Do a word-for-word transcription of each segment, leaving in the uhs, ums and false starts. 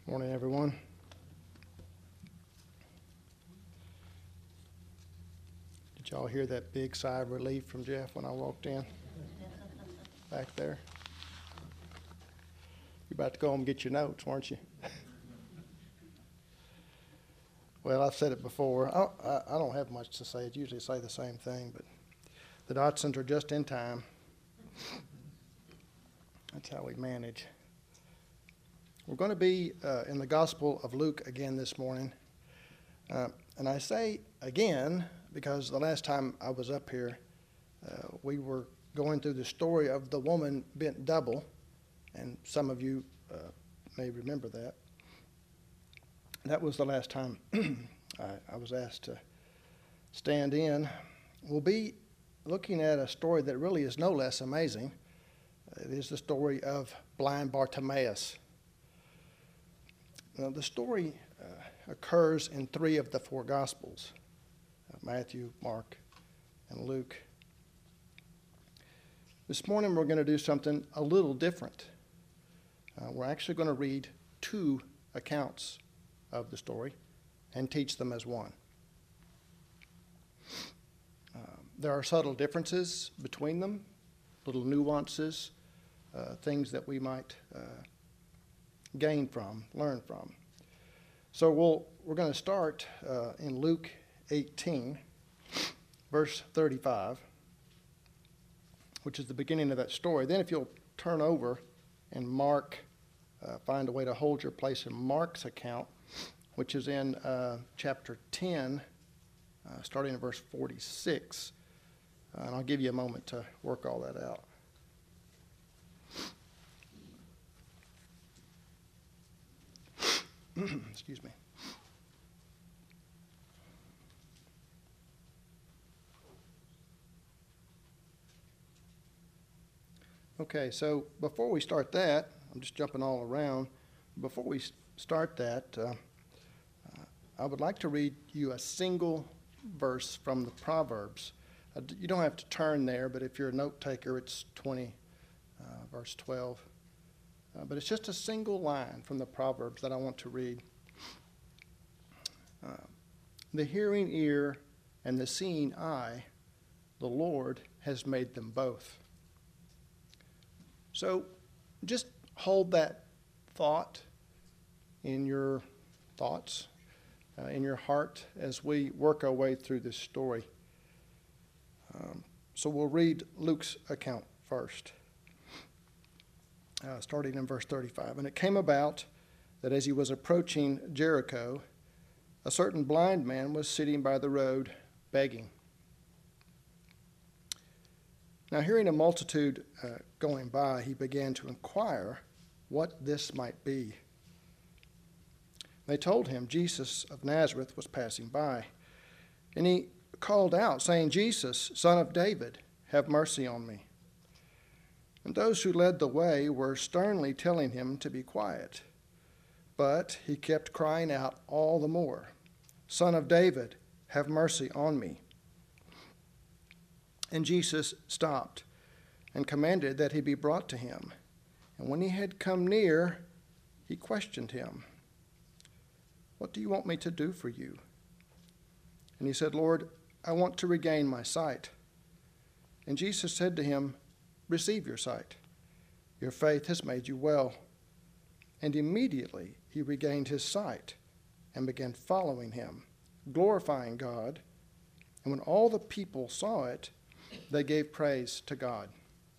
Morning, everyone. Did y'all hear that big sigh of relief from Jeff when I walked in? Back there. You're about to go home and get your notes, weren't you? Well, I've said it before. I, I, I don't have much to say. I usually say the same thing, but the Dodsons are just in time. That's how we manage. We're going to be uh, in the Gospel of Luke again this morning. Uh, and I say again because the last time I was up here, uh, we were going through the story of the woman bent double. And some of you uh, may remember that. That was the last time I, I was asked to stand in. We'll be looking at a story that really is no less amazing. It is the story of blind Bartimaeus. Now, the story uh, occurs in three of the four Gospels, uh, Matthew, Mark, and Luke. This morning we're going to do something a little different. Uh, we're actually going to read two accounts of the story and teach them as one. Uh, there are subtle differences between them, little nuances, uh, things that we might uh, gain from, learn from. So we'll, we're going to start uh, in Luke eighteen, verse thirty-five, which is the beginning of that story. Then if you'll turn over and Mark, uh, find a way to hold your place in Mark's account, which is in uh, chapter ten, uh, starting in verse forty-six. Uh, and I'll give you a moment to work all that out. Excuse me. Okay, so before we start that, I'm just jumping all around. Before we start that, uh, uh, I would like to read you a single verse from the Proverbs. Uh, you don't have to turn there, but if you're a note taker, it's twenty, uh, verse twelve. Uh, but it's just a single line from the Proverbs that I want to read. Uh, the hearing ear and the seeing eye, the Lord has made them both. So just hold that thought in your thoughts, uh, in your heart as we work our way through this story. Um, so we'll read Luke's account first. Uh, starting in verse thirty-five. And it came about that as he was approaching Jericho, a certain blind man was sitting by the road begging. Now, hearing a multitude uh, going by, he began to inquire what this might be. They told him Jesus of Nazareth was passing by. And he called out, saying, Jesus, Son of David, have mercy on me. And those who led the way were sternly telling him to be quiet. But he kept crying out all the more, Son of David, have mercy on me. And Jesus stopped and commanded that he be brought to him. And when he had come near, he questioned him, What do you want me to do for you? And he said, Lord, I want to regain my sight. And Jesus said to him, Receive your sight. Your faith has made you well. And immediately he regained his sight and began following him, glorifying God. And when all the people saw it, they gave praise to God.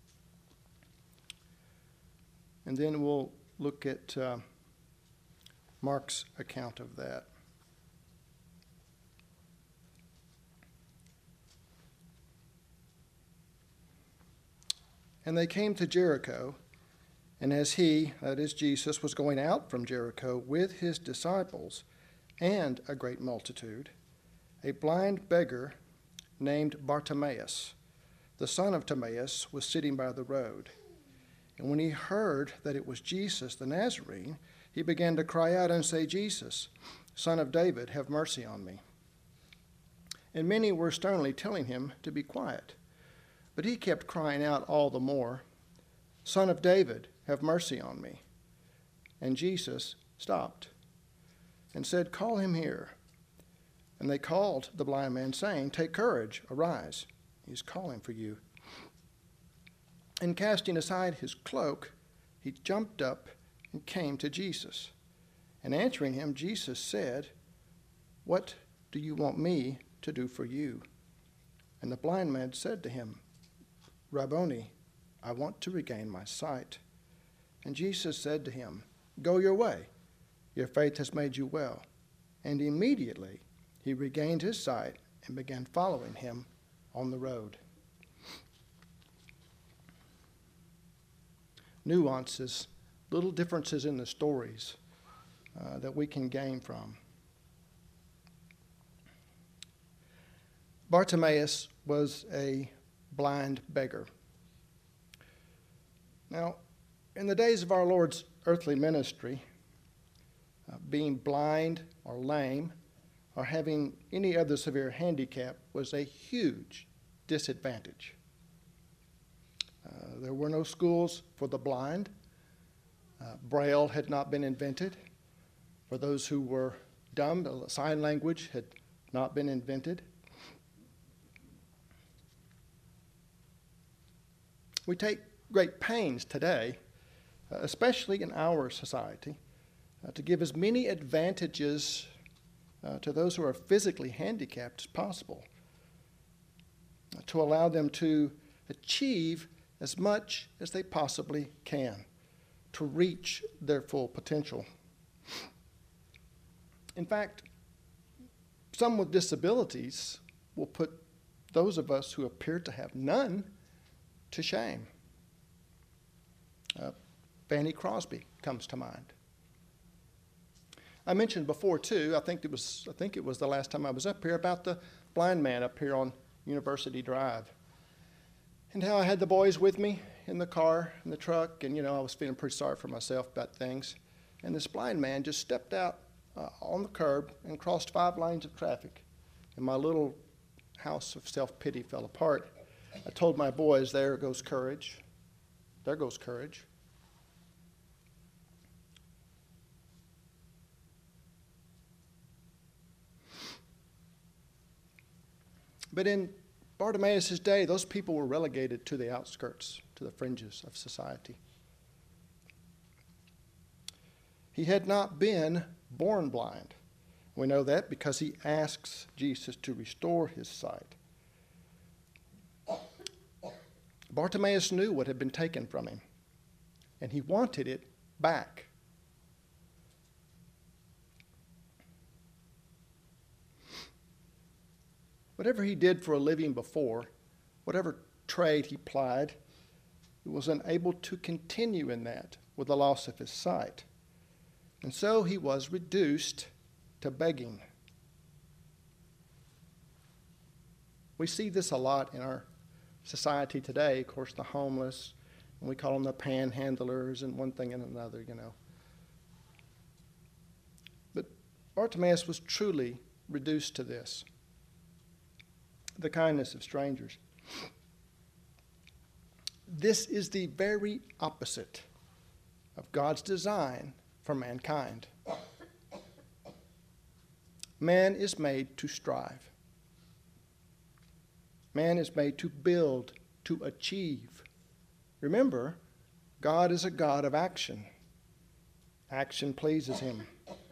And then we'll look at uh, Mark's account of that. And they came to Jericho, and as he, that is Jesus, was going out from Jericho with his disciples and a great multitude, a blind beggar named Bartimaeus, the son of Timaeus, was sitting by the road. And when he heard that it was Jesus the Nazarene, he began to cry out and say, Jesus, Son of David, have mercy on me. And many were sternly telling him to be quiet. But he kept crying out all the more, Son of David, have mercy on me. And Jesus stopped and said, "Call him here." And they called the blind man, saying, "Take courage, arise. He's calling for you." And casting aside his cloak, he jumped up and came to Jesus. And answering him, Jesus said, "What do you want me to do for you?" And the blind man said to him, "Rabboni, I want to regain my sight." And Jesus said to him, "Go your way. Your faith has made you well." And immediately he regained his sight and began following him on the road. Nuances, little differences in the stories uh, that we can gain from. Bartimaeus was a blind beggar. Now, in the days of our Lord's earthly ministry, uh, being blind or lame or having any other severe handicap was a huge disadvantage. Uh, there were no schools for the blind. Uh, Braille had not been invented. For those who were dumb, sign language had not been invented. We take great pains today, uh, especially in our society, uh, to give as many advantages uh, to those who are physically handicapped as possible, uh, to allow them to achieve as much as they possibly can, to reach their full potential. In fact, some with disabilities will put those of us who appear to have none to shame. Uh, Fanny Crosby comes to mind. I mentioned before too, I think it was I think it was the last time I was up here, about the blind man up here on University Drive, and how I had the boys with me in the car, in the truck, and you know I was feeling pretty sorry for myself about things, and this blind man just stepped out uh, on the curb and crossed five lanes of traffic, and my little house of self-pity fell apart. I told my boys, there goes courage. There goes courage. But in Bartimaeus' day, those people were relegated to the outskirts, to the fringes of society. He had not been born blind. We know that because he asks Jesus to restore his sight. Bartimaeus knew what had been taken from him, and he wanted it back. Whatever he did for a living before, whatever trade he plied, he was unable to continue in that with the loss of his sight. And so he was reduced to begging. We see this a lot in our society today. Of course, the homeless, and we call them the panhandlers and one thing and another, you know. But Bartimaeus was truly reduced to this, the kindness of strangers. This is the very opposite of God's design for mankind. Man is made to strive. Man is made to build, to achieve. Remember, God is a God of action. Action pleases him.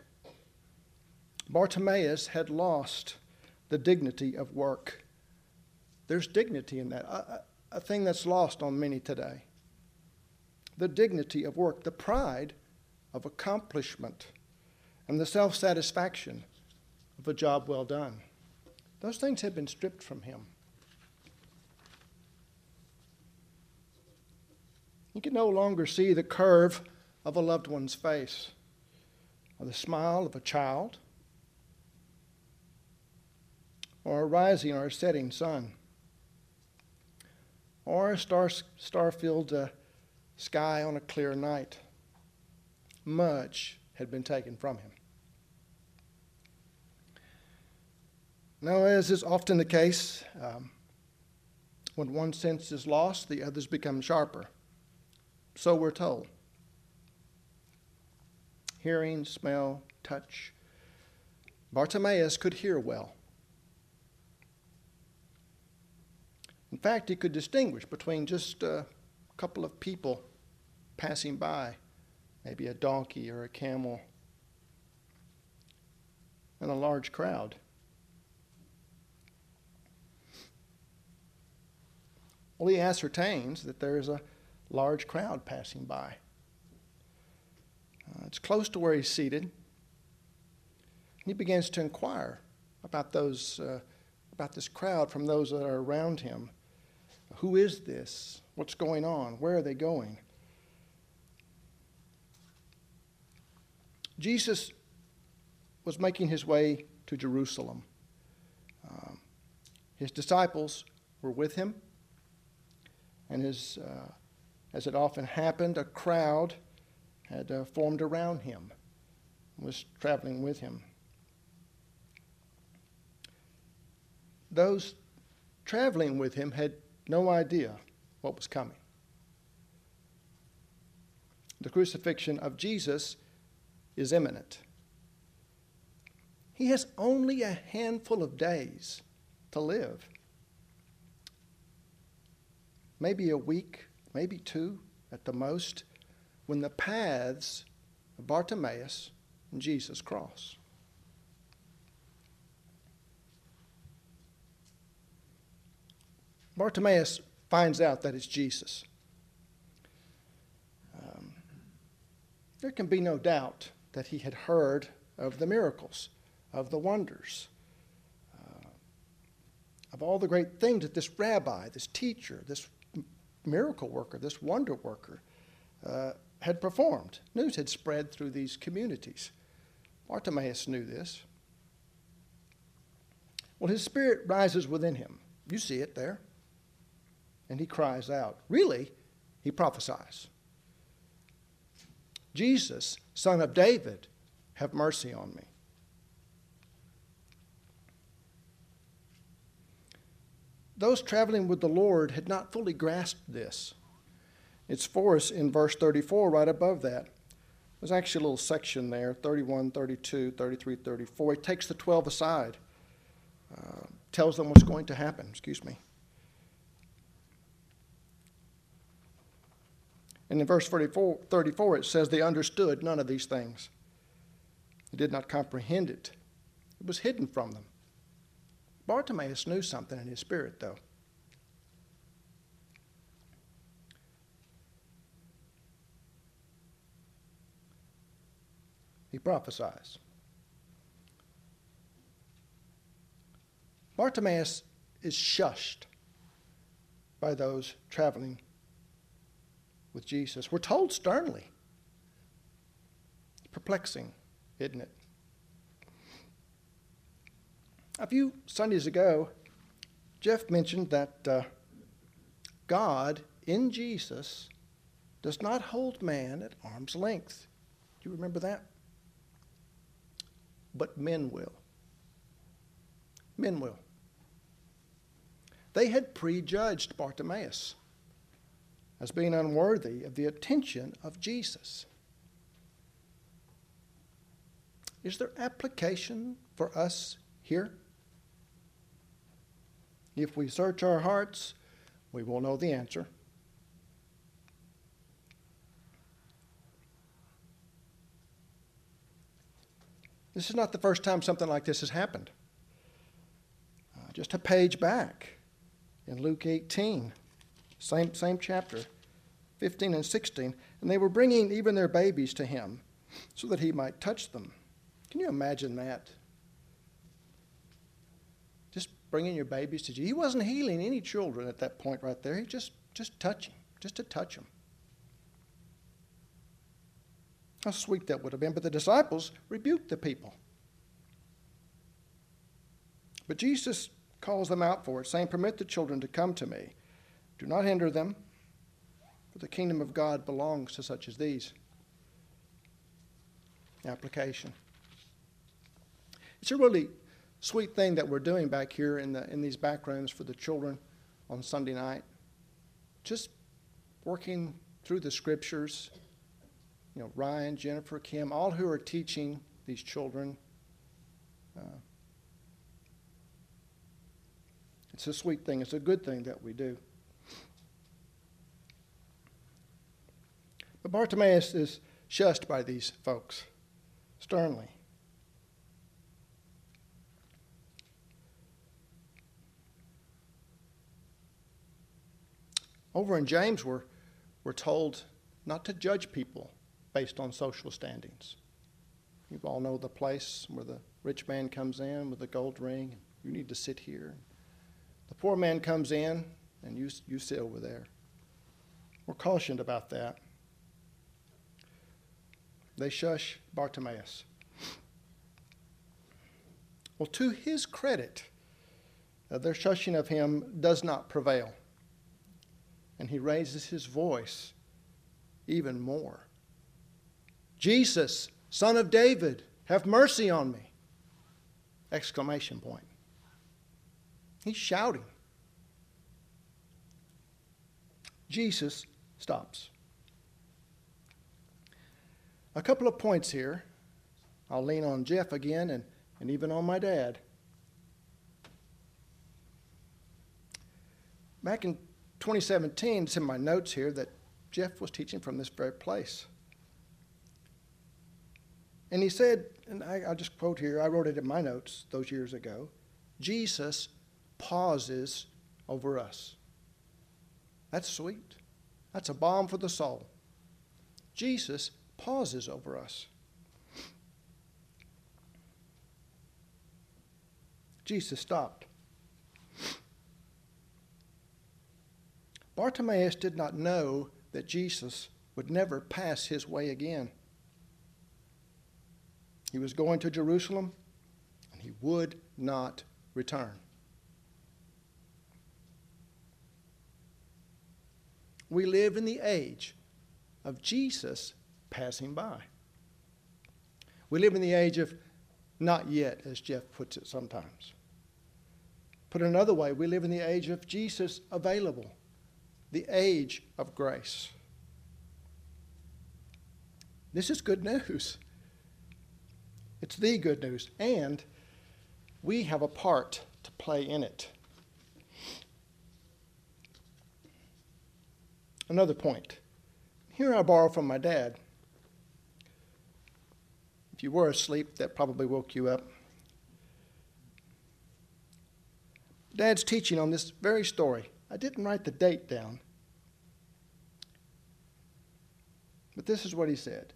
Bartimaeus had lost the dignity of work. There's dignity in that, a, a thing that's lost on many today. The dignity of work, the pride of accomplishment, and the self-satisfaction of a job well done. Those things have been stripped from him. He can no longer see the curve of a loved one's face, or the smile of a child, or a rising or a setting sun, or a star, star-filled uh, sky on a clear night. Much had been taken from him. Now, as is often the case, um, when one sense is lost, the others become sharper. So we're told. hearing, smell, touch. Bartimaeus could hear well. In fact, he could distinguish between just a couple of people passing by, maybe a donkey or a camel, and a large crowd. Well, he ascertains that there is a large crowd passing by. Uh, it's close to where he's seated. And he begins to inquire about those, uh, about this crowd from those that are around him. Who is this? What's going on? Where are they going? Jesus was making his way to Jerusalem. Um, his disciples were with him, and his, uh, as it often happened, a crowd had uh, formed around him, was traveling with him. Those traveling with him had no idea what was coming. The crucifixion of Jesus is imminent. He has only a handful of days to live. Maybe a week, maybe two at the most, when the paths of Bartimaeus and Jesus cross. Bartimaeus finds out that it's Jesus. Um, there can be no doubt that he had heard of the miracles, of the wonders, uh, of all the great things that this rabbi, this teacher, this miracle worker, this wonder worker uh, had performed. News had spread through these communities. Bartimaeus knew this. Well, his spirit rises within him. You see it there. And he cries out. Really, he prophesies. Jesus, Son of David, have mercy on me. Those traveling with the Lord had not fully grasped this. It's for us in verse thirty-four, right above that. There's actually a little section there, thirty-one, thirty-two, thirty-three, thirty-four. He takes the twelve aside, uh, tells them what's going to happen. Excuse me. And in verse thirty-four, thirty-four, it says they understood none of these things. They did not comprehend it. It was hidden from them. Bartimaeus knew something in his spirit, though. He prophesies. Bartimaeus is shushed by those traveling with Jesus. We're told sternly. It's perplexing, isn't it? A few Sundays ago, Jeff mentioned that uh, God in Jesus does not hold man at arm's length. Do you remember that? But men will. Men will. They had prejudged Bartimaeus as being unworthy of the attention of Jesus. Is there application for us here? If we search our hearts, we will know the answer. This is not the first time something like this has happened. Uh, just a page back in Luke eighteen, same, same chapter, fifteen and sixteen, and they were bringing even their babies to him so that he might touch them. Can you imagine that? Just bringing your babies to Jesus. He wasn't healing any children at that point right there. He just, just touching, just to touch them. How sweet that would have been. But the disciples rebuked the people. But Jesus calls them out for it, saying, "Permit the children to come to me. Do not hinder them, for the kingdom of God belongs to such as these." Application. It's a really sweet thing that we're doing back here in the in these back rooms for the children on Sunday night. Just working through the scriptures, you know, Ryan, Jennifer, Kim, all who are teaching these children. Uh, it's a sweet thing. It's a good thing that we do. But Bartimaeus is shushed by these folks sternly. Over in James, we're, we're told not to judge people based on social standings. You all know the place where the rich man comes in with the gold ring. You need to sit here. The poor man comes in, and you, you sit over there. We're cautioned about that. They shush Bartimaeus. Well, to his credit, uh, their shushing of him does not prevail. And he raises his voice even more. Jesus, Son of David, have mercy on me! Exclamation point. He's shouting. Jesus stops. A couple of points here. I'll lean on Jeff again and, and even on my dad. Back in twenty seventeen, it's in my notes here that Jeff was teaching from this very place. And he said, and I, I'll just quote here, I wrote it in my notes those years ago, Jesus pauses over us. That's sweet. That's a balm for the soul. Jesus pauses over us. Jesus stopped. Bartimaeus did not know that Jesus would never pass his way again. He was going to Jerusalem, and he would not return. We live in the age of Jesus passing by. We live in the age of not yet, as Jeff puts it sometimes. Put another way, we live in the age of Jesus available, the age of grace. This is good news. It's the good news, and we have a part to play in it. Another point. Here I borrow from my dad. If you were asleep, that probably woke you up. Dad's teaching on this very story. I didn't write the date down, but this is what he said.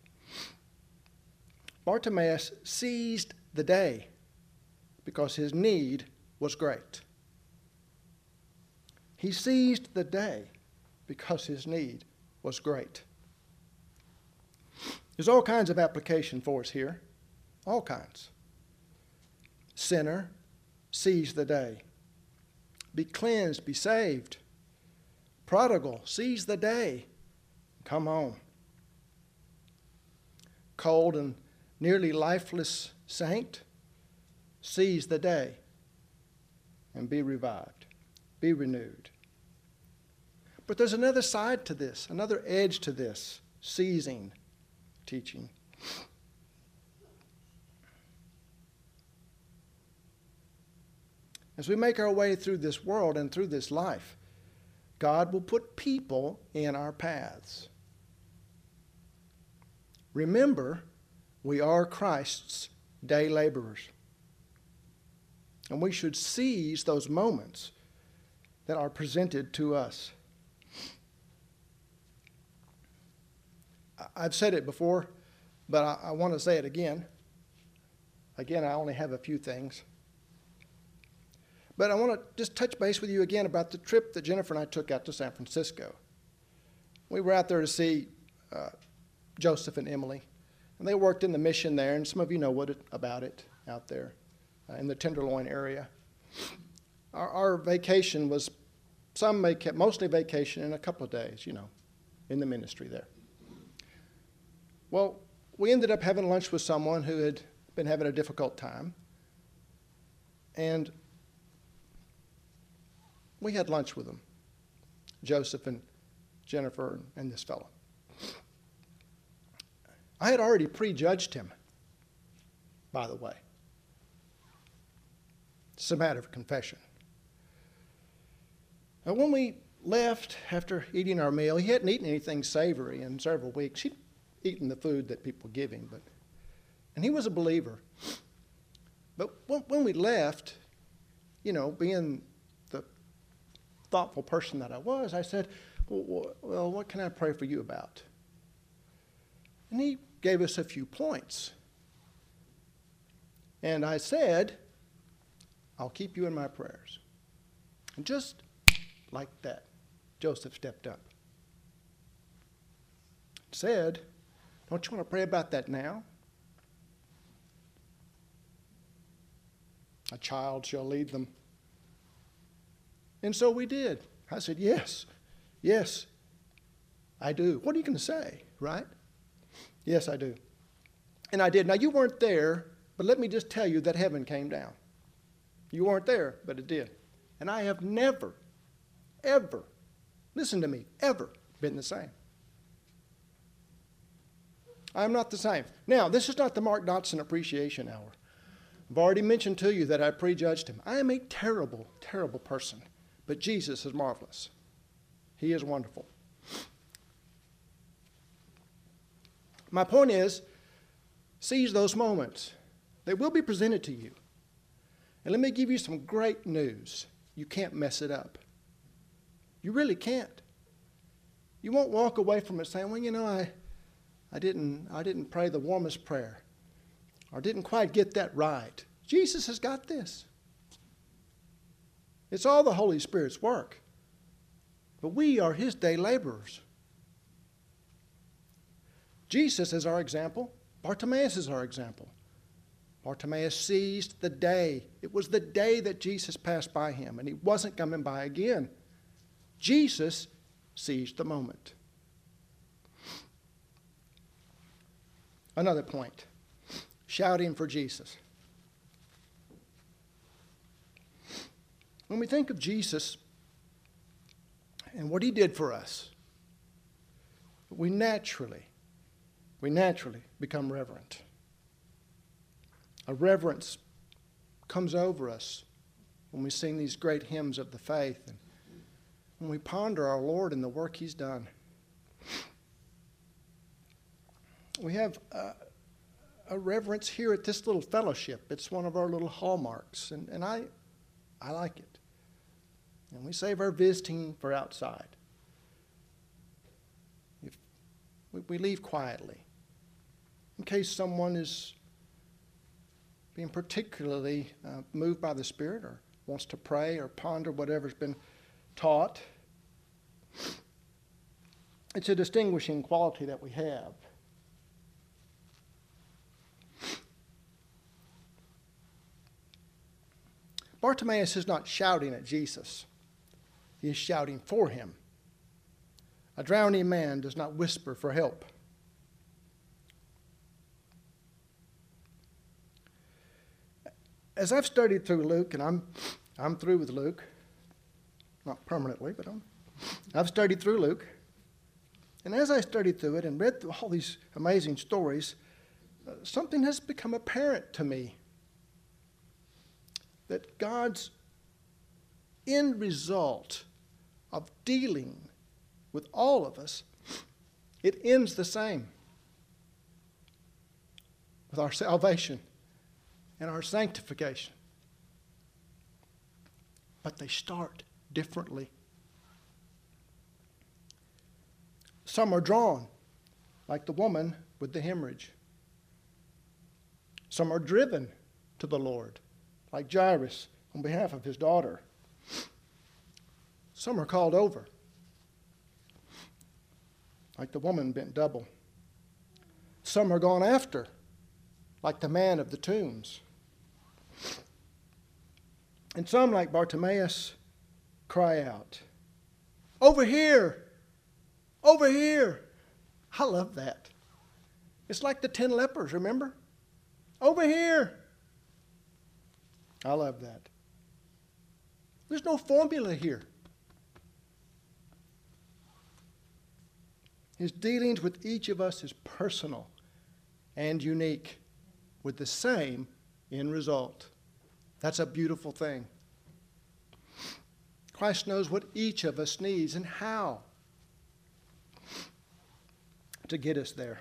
Bartimaeus seized the day because his need was great. He seized the day because his need was great. There's all kinds of application for us here. All kinds. Sinner, seize the day. Be cleansed, be saved. Prodigal, seize the day. Come home. Cold and nearly lifeless saint, seize the day and be revived, be renewed. But there's another side to this, another edge to this seizing teaching. As we make our way through this world and through this life, God will put people in our paths. Remember, we are Christ's day laborers. And we should seize those moments that are presented to us. I've said it before, but I, I want to say it again. Again, I only have a few things. But I want to just touch base with you again about the trip that Jennifer and I took out to San Francisco. We were out there to see uh, Joseph and Emily. And they worked in the mission there, and some of you know what it, about it out there uh, in the Tenderloin area. Our, our vacation was some vaca- mostly vacation in a couple of days, you know, in the ministry there. Well, we ended up having lunch with someone who had been having a difficult time, and we had lunch with them, Joseph and Jennifer and this fellow. I had already prejudged him, by the way. It's a matter of confession. Now, when we left after eating our meal, he hadn't eaten anything savory in several weeks. He'd eaten the food that people give him, but and he was a believer. But when, when we left, you know, being the thoughtful person that I was, I said, well, well, what can I pray for you about? And he gave us a few points. And I said, I'll keep you in my prayers. And just like that, Joseph stepped up. Said, don't you want to pray about that now? A child shall lead them. And so we did. I said, yes, yes, I do. What are you going to say, right? Yes, I do. And I did. Now, you weren't there, but let me just tell you that heaven came down. You weren't there, but it did. And I have never, ever, listen to me, ever been the same. I'm not the same. Now, this is not the Mark Dotson Appreciation Hour. I've already mentioned to you that I prejudged him. I am a terrible, terrible person, but Jesus is marvelous. He is wonderful. My point is, seize those moments. They will be presented to you. And let me give you some great news. You can't mess it up. You really can't. You won't walk away from it saying, well, you know, I, I didn't, I didn't pray the warmest prayer, or didn't quite get that right. Jesus has got this. It's all the Holy Spirit's work. But we are his day laborers. Jesus is our example. Bartimaeus is our example. Bartimaeus seized the day. It was the day that Jesus passed by him, and he wasn't coming by again. Jesus seized the moment. Another point, shouting for Jesus. When we think of Jesus and what he did for us, we naturally, we naturally become reverent. A reverence comes over us when we sing these great hymns of the faith and when we ponder our Lord and the work he's done. We have a, a reverence here at this little fellowship. It's one of our little hallmarks, and, and I, I like it. And we save our visiting for outside. If we, we leave quietly in case someone is being particularly uh, moved by the Spirit or wants to pray or ponder whatever's been taught. It's a distinguishing quality that we have. Bartimaeus is not shouting at Jesus. He is shouting for him. A drowning man does not whisper for help. As I've studied through Luke, and I'm I'm through with Luke, not permanently, but I'm, I've studied through Luke. And as I studied through it and read through all these amazing stories, uh, something has become apparent to me. That God's end result of dealing with all of us, it ends the same. With our salvation and our sanctification. But they start differently. Some are drawn, like the woman with the hemorrhage. Some are driven to the Lord, like Jairus on behalf of his daughter. Some are called over, like the woman bent double. Some are gone after, like the man of the tombs. And some, like Bartimaeus, cry out, "Over here! Over here!" I love that. It's like the ten lepers, remember? Over here! I love that. There's no formula here. His dealings with each of us is personal and unique with the same end result. That's a beautiful thing. Christ knows what each of us needs and how to get us there.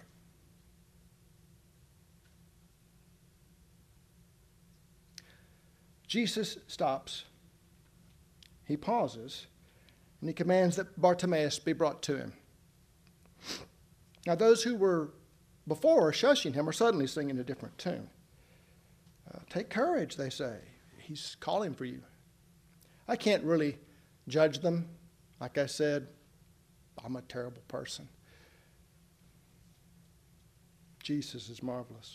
Jesus stops. He pauses, and he commands that Bartimaeus be brought to him. Now, those who were before shushing him are suddenly singing a different tune. Uh, Take courage, they say. He's calling for you. I can't really judge them. Like I said, I'm a terrible person. Jesus is marvelous.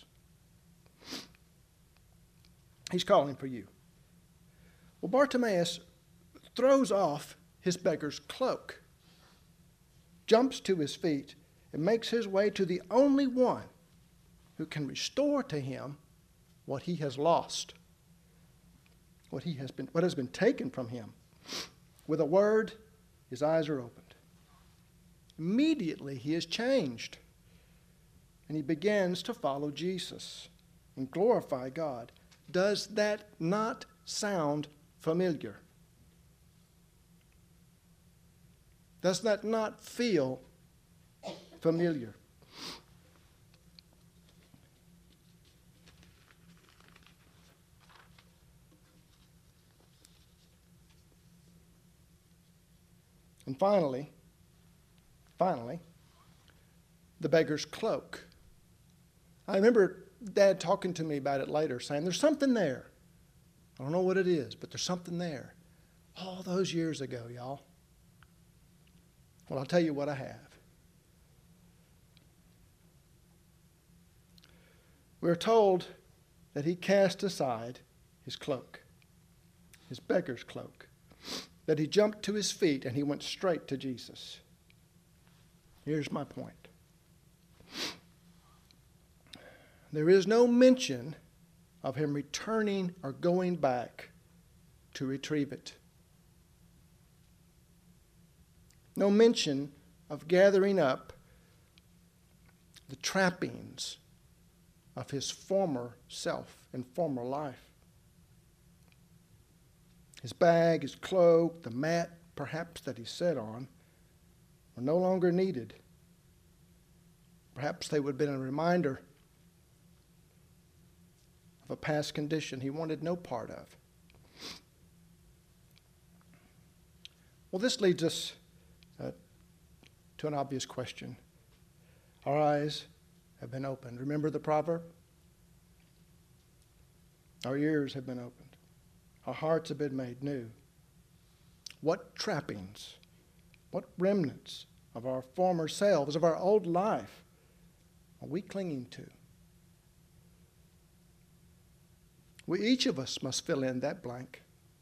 He's calling for you. Well, Bartimaeus throws off his beggar's cloak, jumps to his feet, and makes his way to the only one who can restore to him what he has lost, what he has been, what has been taken from him. With a word, his eyes are opened. Immediately, he is changed, and he begins to follow Jesus and glorify God. Does that not sound familiar? Does that not feel familiar? And finally, finally, the beggar's cloak. I remember Dad talking to me about it later, saying, there's something there. I don't know what it is, but there's something there. All those years ago, y'all. Well, I'll tell you what I have. We're told that he cast aside his cloak, his beggar's cloak, that he jumped to his feet and he went straight to Jesus. Here's my point. There is no mention of him returning or going back to retrieve it. No mention of gathering up the trappings of his former self and former life. His bag, his cloak, the mat perhaps that he sat on were no longer needed. Perhaps they would have been a reminder of a past condition he wanted no part of. Well, this leads us uh, to an obvious question. Our eyes have been opened. Remember the proverb? Our ears have been opened. Our hearts have been made new. What trappings, what remnants of our former selves, of our old life, are we clinging to? We, each of us must fill in that blank.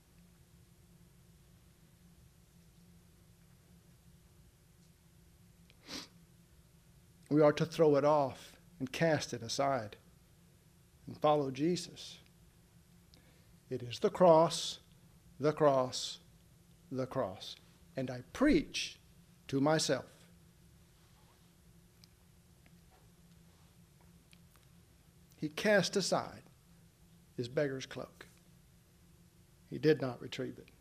We are to throw it off and cast it aside and follow Jesus. It is the cross, the cross, the cross. And I preach to myself. He cast aside his beggar's cloak. He did not retrieve it.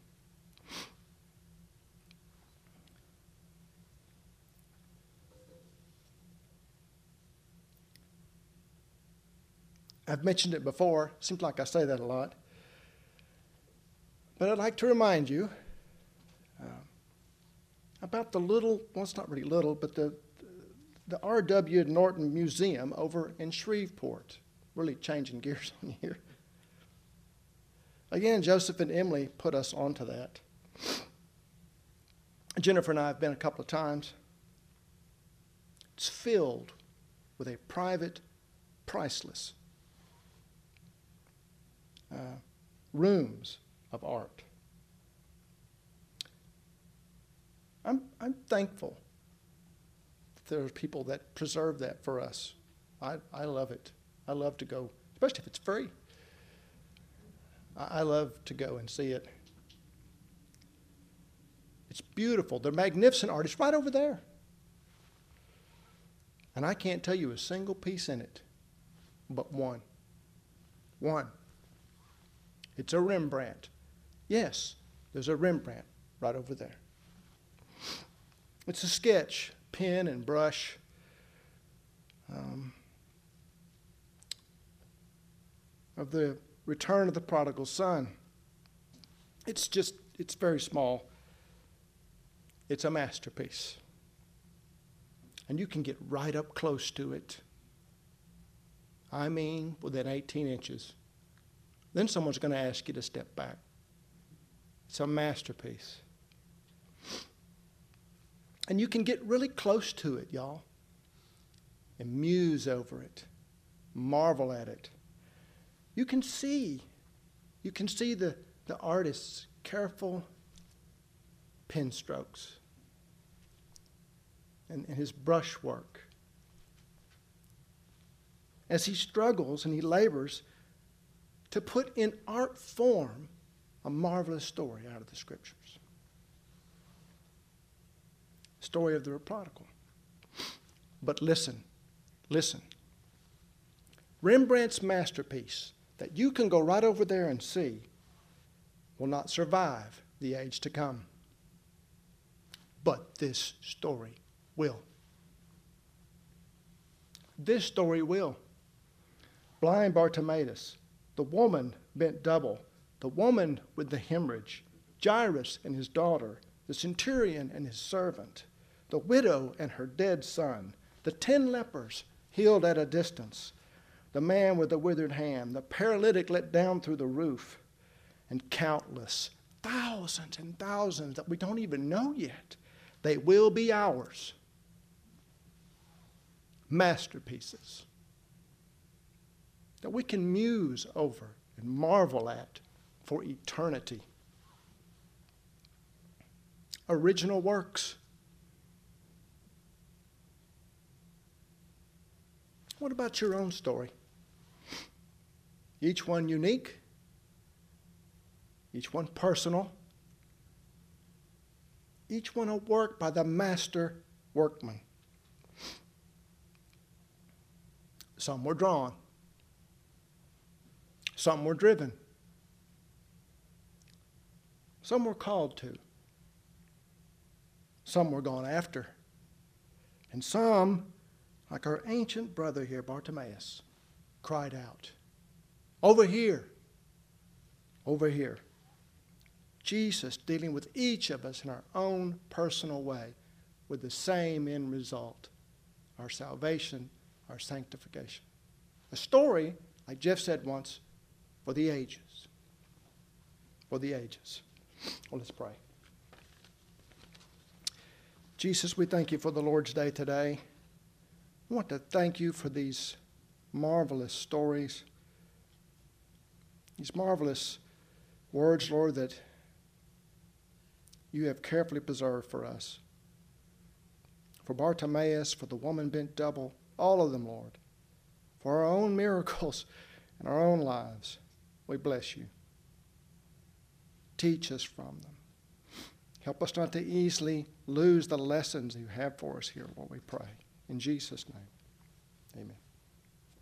I've mentioned it before. Seems like I say that a lot. But I'd like to remind you uh, about the little, well, it's not really little, but the, the R W Norton Museum over in Shreveport. Really changing gears on you here. Again, Joseph and Emily put us onto that. Jennifer and I have been a couple of times. It's filled with a private, priceless uh, rooms of art. I'm, I'm thankful that there's people that preserve that for us. I, I love it. I love to go, especially if it's free. I, I love to go and see it. It's beautiful. They're magnificent art. It's right over there. And I can't tell you a single piece in it but one. One. It's a Rembrandt. Yes, there's a Rembrandt right over there. It's a sketch, pen and brush. Um, of the return of the prodigal son. It's just, it's very small. It's a masterpiece. And you can get right up close to it. I mean, within eighteen inches. Then someone's going to ask you to step back. It's a masterpiece. And you can get really close to it, y'all, and muse over it, marvel at it. You can see, you can see the, the artist's careful pen strokes and, and his brushwork. As he struggles and he labors to put in art form a marvelous story out of the Scriptures. Story of the prodigal. But listen, listen. Rembrandt's masterpiece that you can go right over there and see will not survive the age to come. But this story will. This story will. Blind Bartimaeus, the woman bent double, the woman with the hemorrhage, Jairus and his daughter, the centurion and his servant, the widow and her dead son, the ten lepers healed at a distance, the man with the withered hand, the paralytic let down through the roof, and countless, thousands and thousands that we don't even know yet. They will be ours. Masterpieces that we can muse over and marvel at for eternity. Original works. What about your own story? Each one unique, each one personal, each one a work by the master workman. Some were drawn, some were driven, some were called to, some were gone after, and some, like our ancient brother here, Bartimaeus, cried out, over here, over here. Jesus dealing with each of us in our own personal way with the same end result, our salvation, our sanctification. A story, like Jeff said once, for the ages. For the ages. Well, let's pray. Jesus, we thank you for the Lord's Day today. I want to thank you for these marvelous stories, these marvelous words, Lord, that you have carefully preserved for us. For Bartimaeus, for the woman bent double, all of them, Lord. For our own miracles and our own lives, we bless you. Teach us from them. Help us not to easily lose the lessons you have for us here, Lord, we pray. In Jesus' name, amen.